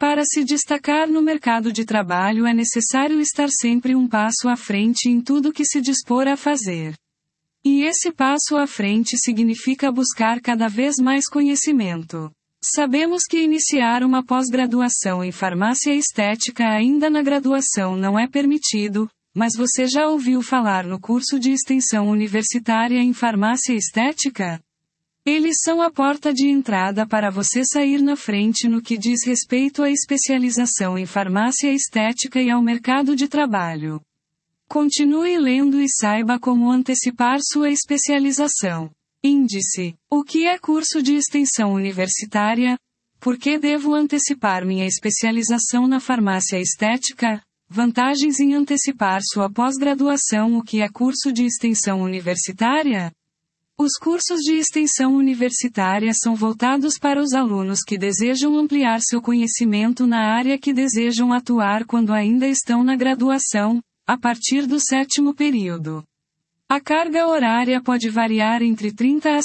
Para se destacar no mercado de trabalho é necessário estar sempre um passo à frente em tudo que se dispor a fazer. E esse passo à frente significa buscar cada vez mais conhecimento. Sabemos que iniciar uma pós-graduação em farmácia estética ainda na graduação não é permitido, mas você já ouviu falar no curso de extensão universitária em farmácia estética? Eles são a porta de entrada para você sair na frente no que diz respeito à especialização em farmácia estética e ao mercado de trabalho. Continue lendo e saiba como antecipar sua especialização. Índice: o que é curso de extensão universitária? Por que devo antecipar minha especialização na farmácia estética? Vantagens em antecipar sua pós-graduação. O que é curso de extensão universitária? Os cursos de extensão universitária são voltados para os alunos que desejam ampliar seu conhecimento na área que desejam atuar quando ainda estão na graduação, a partir do 7º período. A carga horária pode variar entre 30 a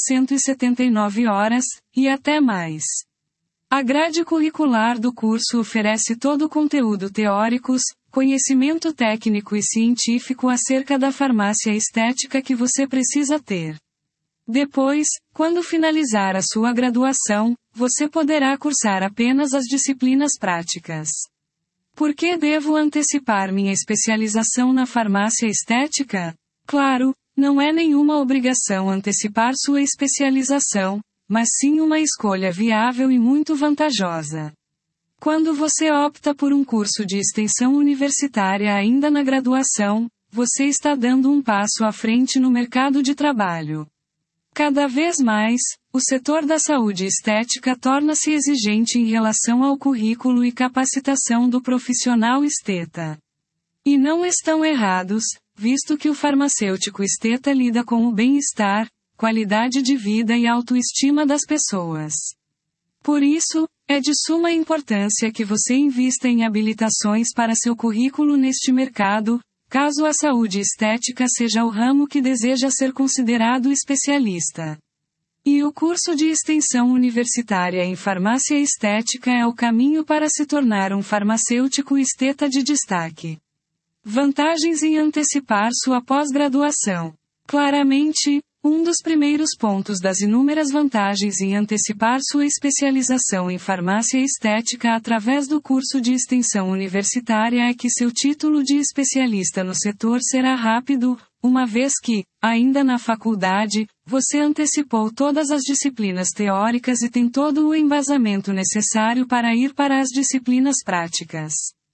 179 horas, e até mais. A grade curricular do curso oferece todo o conteúdo teóricos, conhecimento técnico e científico acerca da farmácia estética que você precisa ter. Depois, quando finalizar a sua graduação, você poderá cursar apenas as disciplinas práticas. Por que devo antecipar minha especialização na farmácia estética? Claro, não é nenhuma obrigação antecipar sua especialização, mas sim uma escolha viável e muito vantajosa. Quando você opta por um curso de extensão universitária ainda na graduação, você está dando um passo à frente no mercado de trabalho. Cada vez mais, o setor da saúde estética torna-se exigente em relação ao currículo e capacitação do profissional esteta. E não estão errados, visto que o farmacêutico esteta lida com o bem-estar, qualidade de vida e autoestima das pessoas. Por isso, é de suma importância que você invista em habilitações para seu currículo neste mercado, caso a saúde estética seja o ramo que deseja ser considerado especialista. E o curso de extensão universitária em farmácia estética é o caminho para se tornar um farmacêutico esteta de destaque. Vantagens em antecipar sua pós-graduação. Claramente, um dos primeiros pontos das inúmeras vantagens em antecipar sua especialização em farmácia estética através do curso de extensão universitária é que seu título de especialista no setor será rápido, uma vez que, ainda na faculdade, você antecipou todas as disciplinas teóricas e tem todo o embasamento necessário para ir para as disciplinas práticas.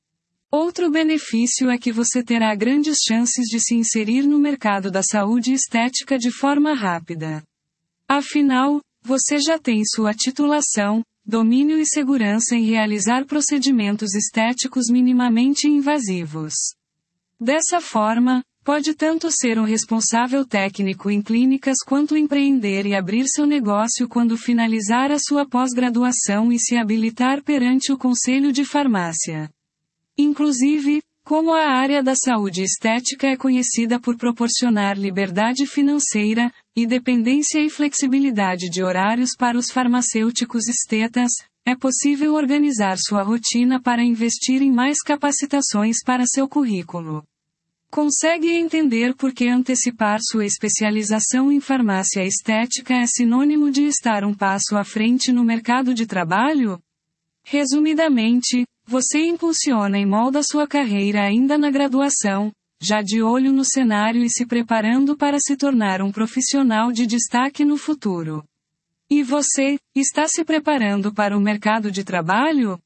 Outro benefício é que você terá grandes chances de se inserir no mercado da saúde estética de forma rápida. Afinal, você já tem sua titulação, domínio e segurança em realizar procedimentos estéticos minimamente invasivos. Dessa forma, pode tanto ser um responsável técnico em clínicas quanto empreender e abrir seu negócio quando finalizar a sua pós-graduação e se habilitar perante o Conselho de Farmácia. Inclusive, como a área da saúde estética é conhecida por proporcionar liberdade financeira, independência e flexibilidade de horários para os farmacêuticos estetas, é possível organizar sua rotina para investir em mais capacitações para seu currículo. Consegue entender por que antecipar sua especialização em farmácia estética é sinônimo de estar um passo à frente no mercado de trabalho? Resumidamente, você impulsiona e molda sua carreira ainda na graduação, já de olho no cenário e se preparando para se tornar um profissional de destaque no futuro. E você, está se preparando para o mercado de trabalho?